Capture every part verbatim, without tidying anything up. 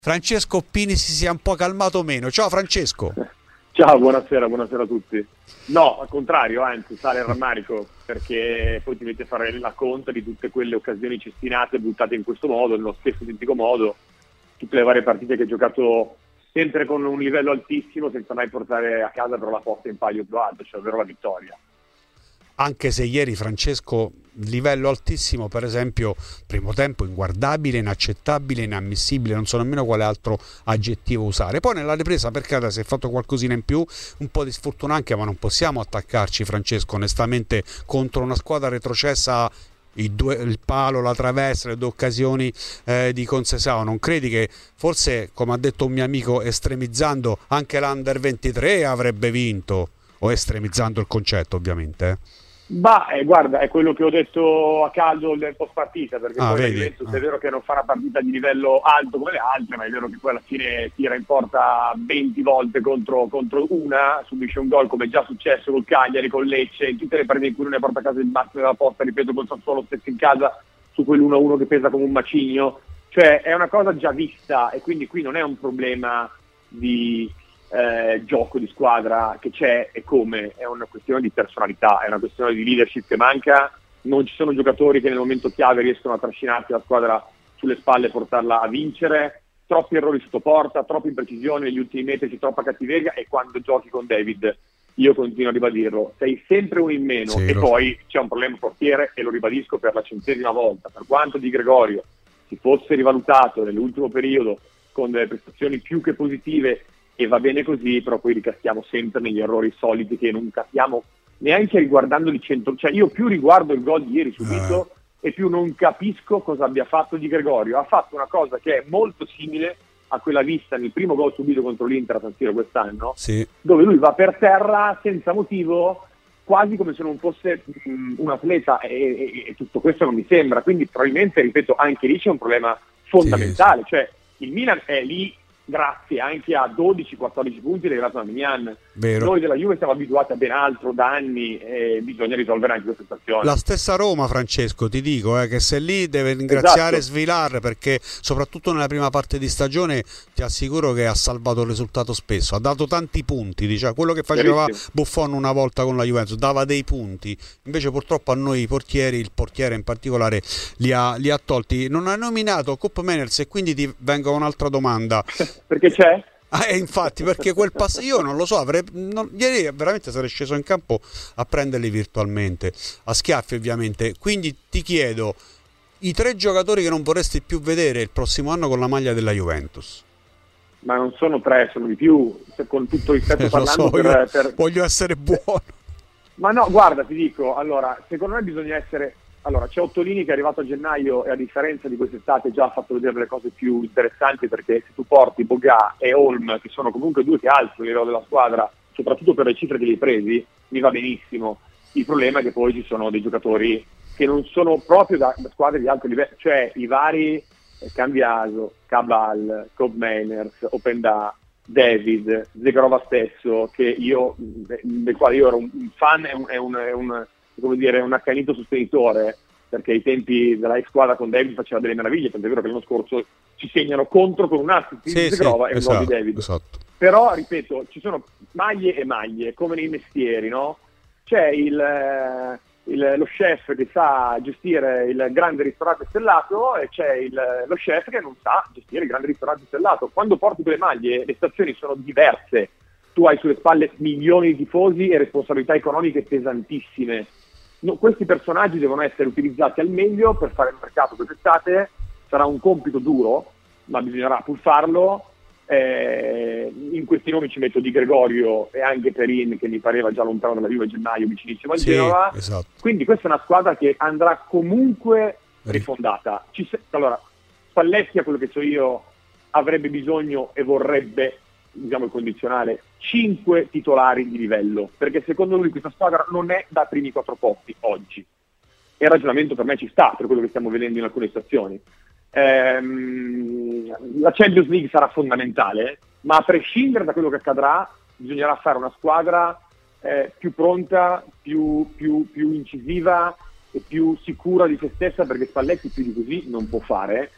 Francesco Pini si sia un po' calmato meno. Ciao Francesco. Ciao, buonasera, buonasera a tutti. No, al contrario, anzi, sale il rammarico, perché poi ti metti a fare la conta di tutte quelle occasioni cestinate buttate in questo modo, nello stesso identico modo, tutte le varie partite che hai giocato sempre con un livello altissimo senza mai portare a casa però la posta in palio più alto, cioè ovvero la vittoria. Anche se ieri, Francesco, livello altissimo, per esempio, primo tempo inguardabile, inaccettabile, inammissibile, non so nemmeno quale altro aggettivo usare. Poi nella ripresa, per carità, si è fatto qualcosina in più, un po' di sfortuna anche, ma non possiamo attaccarci, Francesco, onestamente, contro una squadra retrocessa. I due, il palo, la traversa, le due occasioni eh, di Conceição. Non credi che forse, come ha detto un mio amico, estremizzando anche l'Under ventitré avrebbe vinto? O estremizzando il concetto, ovviamente, eh? Bah, eh, guarda, è quello che ho detto a caldo nel post partita, perché ah, poi vedi? la Juventus Ah. è vero che non fa una partita di livello alto come le altre, ma è vero che poi alla fine tira in porta venti volte contro, contro una, subisce un gol come è già successo col Cagliari, con Lecce, in tutte le partite in cui non ne porta a casa il massimo della posta, ripeto, col Sassuolo stesso in casa, su quell'uno a uno che pesa come un macigno, cioè è una cosa già vista e quindi qui non è un problema di Eh, gioco di squadra che c'è e come, è una questione di personalità, è una questione di leadership che manca, non ci sono giocatori che nel momento chiave riescono a trascinarsi la squadra sulle spalle e portarla a vincere, troppi errori sotto porta, troppa imprecisione negli ultimi metri, c'è troppa cattiveria e quando giochi con David, io continuo a ribadirlo, sei sempre uno in meno Sì, e lo poi c'è un problema portiere e lo ribadisco per la centesima volta, per quanto Di Gregorio si fosse rivalutato nell'ultimo periodo con delle prestazioni più che positive e va bene così, però poi ricaschiamo sempre negli errori soliti che non capiamo neanche riguardando di cento, cioè io più riguardo il gol di ieri subito eh. e più non capisco cosa abbia fatto Di Gregorio. Ha fatto una cosa che è molto simile a quella vista nel primo gol subito contro l'Inter a San Siro quest'anno, sì. dove lui va per terra senza motivo, quasi come se non fosse mh, un atleta e, e, e tutto questo non mi sembra, quindi probabilmente, ripeto, anche lì c'è un problema fondamentale, sì, sì. Cioè il Milan è lì grazie anche a dodici quattordici punti legati a Mignan. Vero. Noi della Juve siamo abituati a ben altro da anni e bisogna risolvere anche questa situazione. La stessa Roma, Francesco, ti dico eh, che se lì deve ringraziare esatto. Svilar, perché soprattutto nella prima parte di stagione ti assicuro che ha salvato il risultato spesso, ha dato tanti punti, diciamo, quello che faceva Verissimo. Buffon una volta con la Juventus, dava dei punti, invece purtroppo a noi i portieri, il portiere in particolare, li ha, li ha tolti. Non ha nominato Koop Meiners e quindi ti vengo un'altra domanda. Perché c'è? Ah, eh, infatti, perché quel passo io non lo so, avrei, non, ieri veramente sarei sceso in campo a prenderli virtualmente, a schiaffi ovviamente. Quindi ti chiedo, i tre giocatori che non vorresti più vedere il prossimo anno con la maglia della Juventus? Ma non sono tre, sono di più, con tutto rispetto Eh, parlando so, per, per... voglio essere buono. Ma no, guarda, ti dico, allora, secondo me bisogna essere... Allora, c'è Ottolini che è arrivato a gennaio e a differenza di quest'estate già ha fatto vedere le cose più interessanti, perché se tu porti Bogà e Holm, che sono comunque due che alzano il livello della squadra, soprattutto per le cifre che li hai presi, mi va benissimo. Il problema è che poi ci sono dei giocatori che non sono proprio da, da squadre di alto livello, cioè i vari eh, Cambiaso, Cabal, Koop Meiners, Openda, David, Zegrova stesso, che io, del quale io ero un fan e un, è un, è un come dire, un accanito sostenitore, perché ai tempi della ex squadra con David faceva delle meraviglie, tant'è vero che l'anno scorso ci segnano contro con un assist di Sì, Zegrova sì, e un esatto, gol di David. esatto. Però, ripeto, ci sono maglie e maglie, come nei mestieri, no? C'è il, eh, il, lo chef che sa gestire il grande ristorante stellato e c'è il, lo chef che non sa gestire il grande ristorante stellato. Quando porti quelle maglie, le stazioni sono diverse. Tu hai sulle spalle milioni di tifosi e responsabilità economiche pesantissime. No, questi personaggi devono essere utilizzati al meglio per fare il mercato quest'estate. Sarà un compito duro, ma bisognerà pur farlo. Eh, in questi nomi ci metto Di Gregorio e anche Perin, che mi pareva già lontano dalla Juve a gennaio, vicinissimo al Sì, Genova. esatto. Quindi questa è una squadra che andrà comunque rifondata. Ci se- allora, Spalletti, a quello che so io, avrebbe bisogno e vorrebbe, diciamo il condizionale, cinque titolari di livello, perché secondo lui questa squadra non è da primi quattro posti oggi, e il ragionamento per me ci sta, per quello che stiamo vedendo in alcune stazioni. Ehm, la Champions League sarà fondamentale, ma a prescindere da quello che accadrà bisognerà fare una squadra eh, più pronta, più, più, più incisiva e più sicura di se stessa, perché Spalletti più di così non può fare.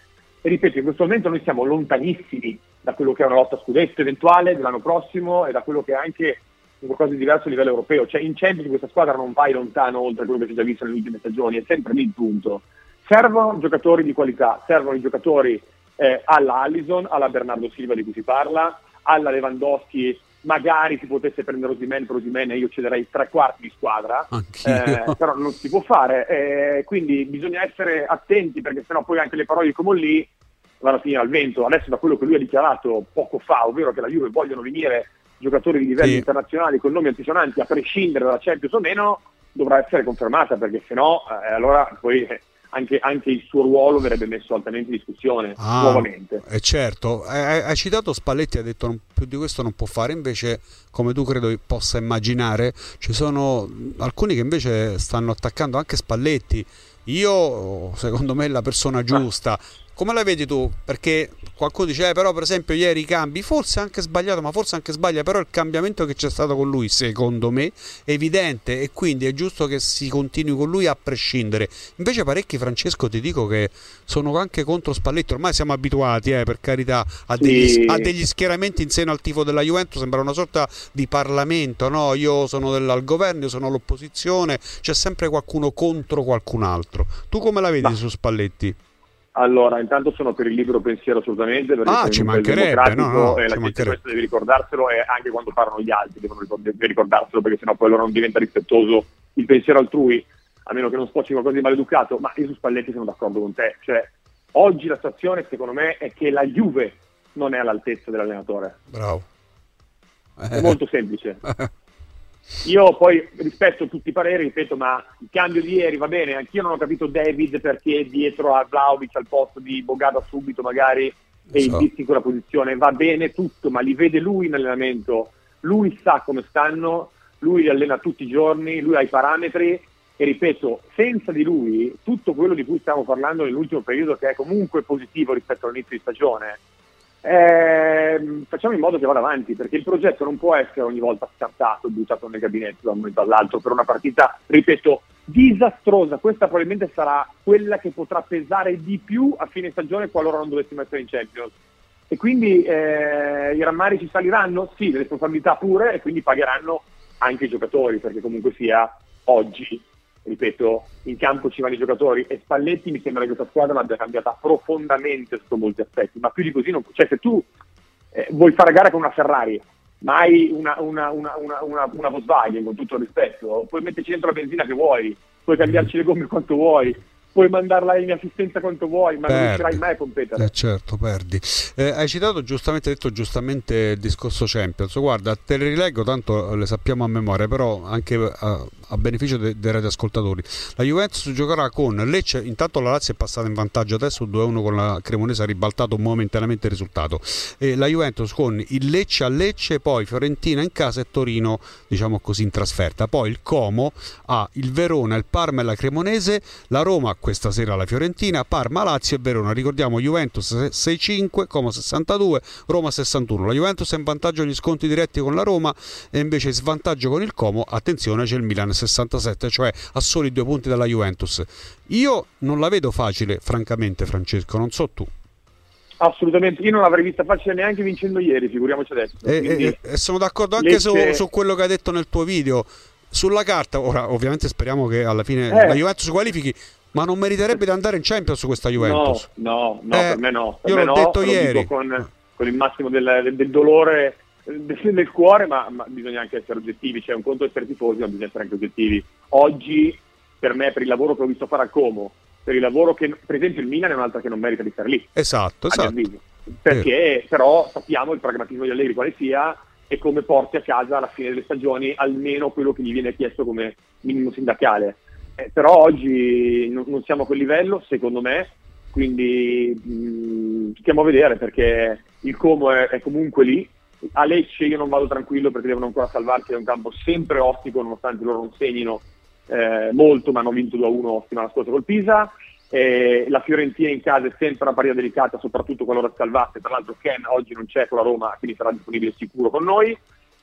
e ripeto, in questo momento noi siamo lontanissimi da quello che è una lotta a scudetto eventuale dell'anno prossimo e da quello che è anche qualcosa di diverso a livello europeo. Cioè in Champions questa squadra non vai lontano oltre quello che si è già visto nelle ultime stagioni, è sempre lì il punto. Servono giocatori di qualità, servono i giocatori eh, alla Alisson, alla Bernardo Silva di cui si parla, alla Lewandowski. Magari si potesse prendere Osimhen per Osimhen, io cederei tre quarti di squadra, eh, però non si può fare, eh, quindi bisogna essere attenti, perché sennò poi anche le parole di Comolli vanno a finire al vento. Adesso, da quello che lui ha dichiarato poco fa, ovvero che la Juve vogliono venire giocatori di livelli sì. internazionali con nomi altisonanti, a prescindere dalla Champions o meno, dovrà essere confermata, perché sennò eh, allora poi eh, Anche, anche il suo ruolo verrebbe messo altamente in discussione ah, nuovamente. Eh certo, hai, hai citato Spalletti, ha detto non, più di questo non può fare, invece come tu credo possa immaginare ci sono alcuni che invece stanno attaccando anche Spalletti. Io, secondo me, è la persona giusta. Come la vedi tu? Perché qualcuno dice eh, però per esempio ieri i cambi, forse anche sbagliato, ma forse anche sbaglia, però il cambiamento che c'è stato con lui secondo me è evidente e quindi è giusto che si continui con lui a prescindere. Invece parecchi, Francesco, ti dico che sono anche contro Spalletti, ormai siamo abituati eh, per carità a degli, sì. a degli schieramenti in seno al tifo della Juventus, sembra una sorta di Parlamento, no? Io sono del, al governo, io sono all'opposizione, c'è sempre qualcuno contro qualcun altro. Tu come la vedi ma. su Spalletti? Allora, intanto sono per il libero pensiero assolutamente, perché ah, ci mancherebbe, no, no, e la gente questo devi ricordarselo, e anche quando parlano gli altri devono ricordarselo, perché sennò poi allora non diventa rispettoso il pensiero altrui, a meno che non sfocci qualcosa di maleducato. Ma io su Spalletti sono d'accordo con te, cioè oggi la situazione secondo me è che la Juve non è all'altezza dell'allenatore. Bravo. È molto semplice. Io poi rispetto tutti i pareri, ripeto, ma il cambio di ieri va bene, anch'io non ho capito David perché dietro a Vlahovic al posto di Bogada subito magari e so. in in quella posizione, va bene tutto, ma li vede lui in allenamento, lui sa come stanno, lui li allena tutti i giorni, lui ha i parametri e ripeto, senza di lui tutto quello di cui stiamo parlando nell'ultimo periodo, che è comunque positivo rispetto all'inizio di stagione, Eh, facciamo in modo che vada avanti, perché il progetto non può essere ogni volta scartato, buttato nel gabinetto da un momento all'altro per una partita, ripeto, disastrosa. Questa probabilmente sarà quella che potrà pesare di più a fine stagione qualora non dovessimo essere in Champions, e quindi eh, i rammarici saliranno, sì, le responsabilità pure, e quindi pagheranno anche i giocatori, perché comunque sia oggi, ripeto, in campo ci vanno i giocatori, e Spalletti mi sembra che questa squadra l'abbia cambiata profondamente sotto molti aspetti, ma più di così non, cioè se tu eh, vuoi fare gara con una Ferrari ma hai una, una, una, una, una, una Volkswagen, con tutto il rispetto, puoi metterci dentro la benzina che vuoi, puoi cambiarci le gomme quanto vuoi, puoi mandarla in assistenza quanto vuoi, ma perdi. Non riuscirai mai a competere. Eh certo, perdi. Eh, hai citato giustamente, detto giustamente il discorso Champions. Guarda, te le rileggo, tanto le sappiamo a memoria, però anche a, a beneficio dei, dei radioascoltatori. La Juventus giocherà con Lecce, intanto la Lazio è passata in vantaggio adesso due a uno con la Cremonese, ha ribaltato momentaneamente il risultato. E la Juventus con il Lecce a Lecce, poi Fiorentina in casa e Torino, diciamo così, in trasferta. Poi il Como ha il Verona, il Parma e la Cremonese, la Roma questa sera la Fiorentina, Parma, Lazio e Verona. Ricordiamo Juventus sei cinque, Como sessantadue, Roma sessantuno. La Juventus è in vantaggio agli sconti diretti con la Roma e invece in svantaggio con il Como. Attenzione, c'è il Milan sessantasette, cioè a soli due punti dalla Juventus. Io non la vedo facile, francamente, Francesco, non so tu. Assolutamente, io non l'avrei vista facile neanche vincendo ieri, figuriamoci adesso. E, e, e sono d'accordo anche Lecce... su, su quello che hai detto nel tuo video. Sulla carta, ora ovviamente speriamo che alla fine eh. la Juventus qualifichi, ma non meriterebbe di andare in Champions su questa Juventus? No, no, no, eh, per me no. Per io me l'ho no, detto ieri. Con, con il massimo del, del, del dolore del, del cuore, ma, ma bisogna anche essere oggettivi. C'è un conto essere tifosi, ma bisogna essere anche oggettivi. Oggi, per me, per il lavoro che ho visto fare al Como, per il lavoro che, per esempio, il Milan è un'altra che non merita di stare lì. Esatto, esatto. Perché eh. però sappiamo il pragmatismo di Allegri quale sia e come porti a casa alla fine delle stagioni almeno quello che gli viene chiesto come minimo sindacale. Eh, però oggi non, non siamo a quel livello, secondo me, quindi mh, stiamo a vedere, perché il Como è, è comunque lì. A Lecce io non vado tranquillo perché devono ancora salvarsi, è un campo sempre ostico nonostante loro non segnino eh, molto, ma hanno vinto due a uno ottima la scorsa col Pisa. Eh, la Fiorentina in casa è sempre una partita delicata, soprattutto qualora salvasse. Tra l'altro Ken oggi non c'è con la Roma, quindi sarà disponibile sicuro con noi.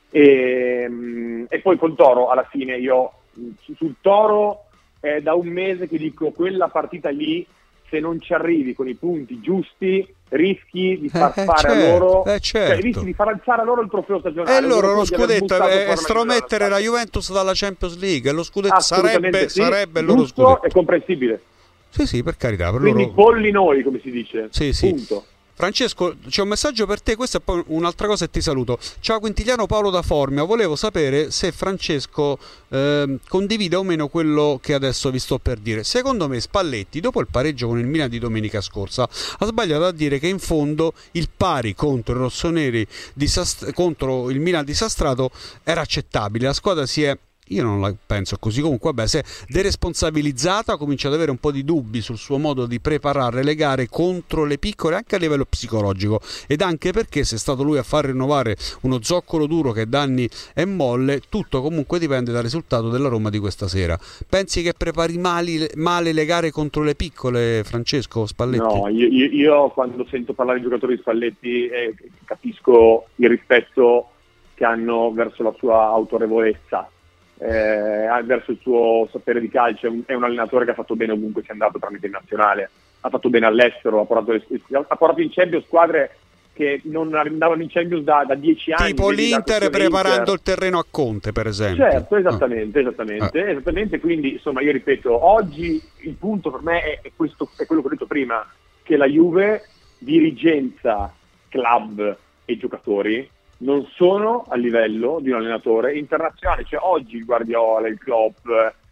E, mh, e poi col Toro, alla fine io sul Toro è da un mese che dico quella partita lì, se non ci arrivi con i punti giusti rischi di far eh, fare certo, a loro eh, certo. cioè, rischi di far alzare a loro il trofeo stagionale. E loro lo scudetto è, è estromettere la Juventus dalla Champions League, lo scudetto sarebbe, sì, sarebbe il loro giusto scudetto. e comprensibile. Sì, sì, per carità. Per Quindi loro... polli noi, come si dice. Sì, sì. Punto. Francesco, c'è un messaggio per te, questa è poi un'altra cosa e ti saluto. Ciao Quintiliano, Paolo da Formia, volevo sapere se Francesco eh, condivide o meno quello che adesso vi sto per dire. Secondo me Spalletti, dopo il pareggio con il Milan di domenica scorsa, ha sbagliato a dire che in fondo il pari contro i rossoneri disast- contro il Milan disastrato era accettabile. La squadra si è... Io non la penso così, comunque vabbè, si è deresponsabilizzata, ha cominciato ad avere un po' di dubbi sul suo modo di preparare le gare contro le piccole anche a livello psicologico, ed anche perché se è stato lui a far rinnovare uno zoccolo duro che da anni è molle, tutto comunque dipende dal risultato della Roma di questa sera. Pensi che prepari mali, male le gare contro le piccole, Francesco Spalletti? No, io, io, io quando sento parlare di giocatori di Spalletti eh, capisco il rispetto che hanno verso la sua autorevolezza. Eh, verso il suo sapere di calcio. È un, è un allenatore che ha fatto bene ovunque sia andato tramite il nazionale, ha fatto bene all'estero, ha portato, ha portato in Champions squadre che non andavano in Champions da, da dieci anni, tipo l'Inter preparando Inter. il terreno a Conte, per esempio. Certo, esattamente, ah. esattamente, ah. esattamente. Quindi insomma io ripeto, oggi il punto per me è, è, questo, è quello che ho detto prima, che la Juve, dirigenza, club e giocatori non sono a livello di un allenatore internazionale. Cioè oggi il Guardiola, il Klopp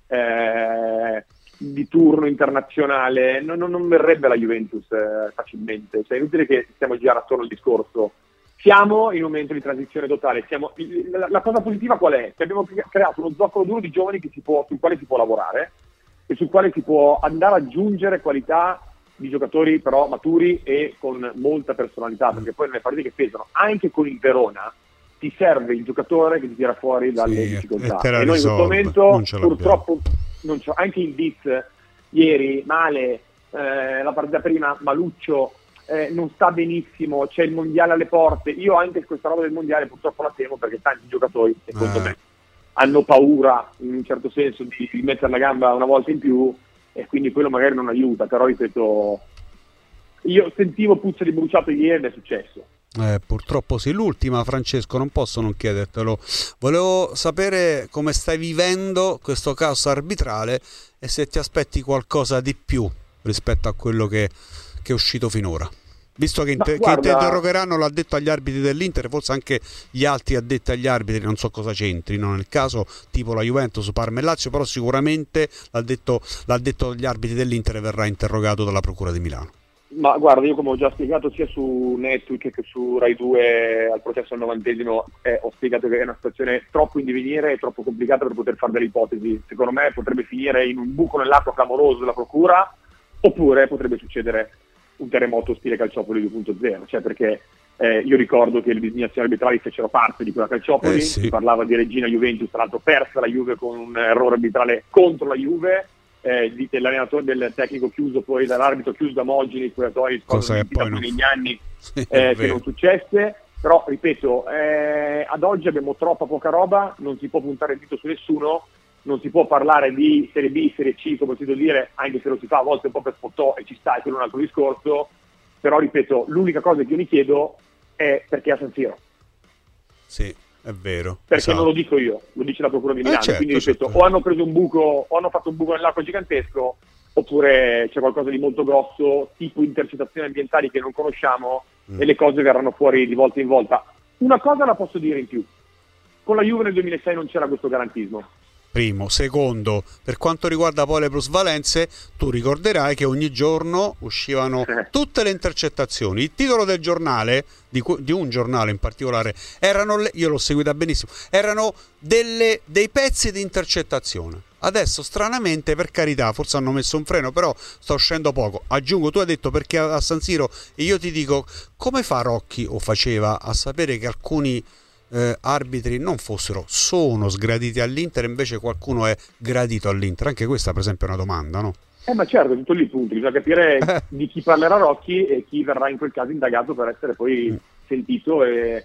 eh, di turno internazionale non, non, non verrebbe la Juventus eh, facilmente. Cioè è inutile che stiamo a girare attorno al discorso. Siamo in un momento di transizione totale. Siamo, la, la cosa positiva qual è? Che abbiamo creato uno zoccolo duro di giovani che si può, sul quale si può lavorare e sul quale si può andare ad aggiungere qualità di giocatori però maturi e con molta personalità, perché poi nelle partite che pesano anche con il Verona ti serve il giocatore che ti tira fuori dalle sì, difficoltà e, e noi in questo momento non purtroppo non c'ho, anche il Diz ieri male, eh, la partita prima Maluccio eh, non sta benissimo, c'è il mondiale alle porte. Io anche questa roba del mondiale purtroppo la temo, perché tanti giocatori secondo eh. me hanno paura in un certo senso di, di mettere la gamba una volta in più, e quindi quello magari non aiuta. Però ripeto, io sentivo puzza di bruciato ieri ed è successo. Eh, purtroppo sì. L'ultima, Francesco, non posso non chiedertelo, volevo sapere come stai vivendo questo caos arbitrale e se ti aspetti qualcosa di più rispetto a quello che, che è uscito finora, visto che, inter- guarda, che interrogheranno l'addetto agli arbitri dell'Inter, forse anche gli altri addetti agli arbitri, non so cosa c'entrino nel caso, tipo la Juventus, Parma e Lazio, però sicuramente l'addetto, l'addetto agli arbitri dell'Inter verrà interrogato dalla Procura di Milano. Ma guarda, io come ho già spiegato sia su Netflix che su Rai due al processo al novantesimo, eh, ho spiegato che è una situazione troppo in divenire e troppo complicata per poter fare delle ipotesi. Secondo me potrebbe finire in un buco nell'acqua clamoroso della Procura, oppure potrebbe succedere un terremoto stile Calciopoli due punto zero, cioè perché eh, io ricordo che le designazioni arbitrali fecero parte di quella Calciopoli, eh sì. si parlava di Regina Juventus, tra l'altro persa la Juve con un errore arbitrale contro la Juve, eh, di, dell'allenatore, del tecnico chiuso, poi dall'arbitro chiuso da Mogini, spogliatoi, cosa che poi non... negli anni eh, che non successe. Però ripeto, eh, ad oggi abbiamo troppa poca roba, non si può puntare il dito su nessuno, non si può parlare di Serie B, Serie C, come si può dire, anche se lo si fa a volte un po' per foto e ci sta, è quello un altro discorso. Però ripeto, l'unica cosa che io mi chiedo è perché a San Siro. Sì, è vero. Perché esatto. non lo dico io, lo dice la Procura di Milano. Eh certo, quindi ripeto, certo. o hanno preso un buco, o hanno fatto un buco nell'acqua gigantesco, oppure c'è qualcosa di molto grosso, tipo intercettazioni ambientali che non conosciamo, mm. e le cose verranno fuori di volta in volta. Una cosa la posso dire in più: con la Juve nel duemilasei non c'era questo garantismo. Primo. Secondo, per quanto riguarda poi le plusvalenze, tu ricorderai che ogni giorno uscivano tutte le intercettazioni. Il titolo del giornale, di, di un giornale in particolare, erano le, io l'ho seguita benissimo, erano delle, dei pezzi di intercettazione. Adesso stranamente, per carità, forse hanno messo un freno, però sta uscendo poco. Aggiungo, tu hai detto perché a San Siro, e io ti dico, come fa Rocchi, o faceva, a sapere che alcuni Eh, arbitri non fossero, sono sgraditi all'Inter, invece qualcuno è gradito all'Inter? Anche questa per esempio è una domanda, no? Eh ma certo, tutto lì il punto, bisogna capire eh. di chi parlerà Rocchi e chi verrà in quel caso indagato per essere poi mm. sentito e,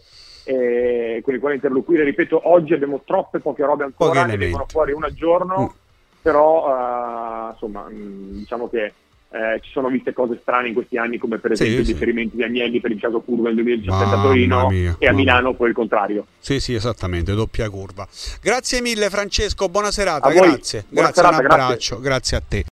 e con il quale interloquire. Ripeto, oggi abbiamo troppe poche robe ancora, ne vengono fuori una al giorno, mm. però uh, insomma mh, diciamo che Eh, ci sono viste cose strane in questi anni, come per esempio sì, i differimenti sì. di Agnelli per il Chiago Curva nel duemiladiciassette Mamma a Torino mia, e a mamma. Milano poi il contrario. Sì, sì, esattamente, doppia curva. Grazie mille Francesco, buona serata, A voi, grazie. buona Grazie, serata, un grazie. abbraccio, grazie a te.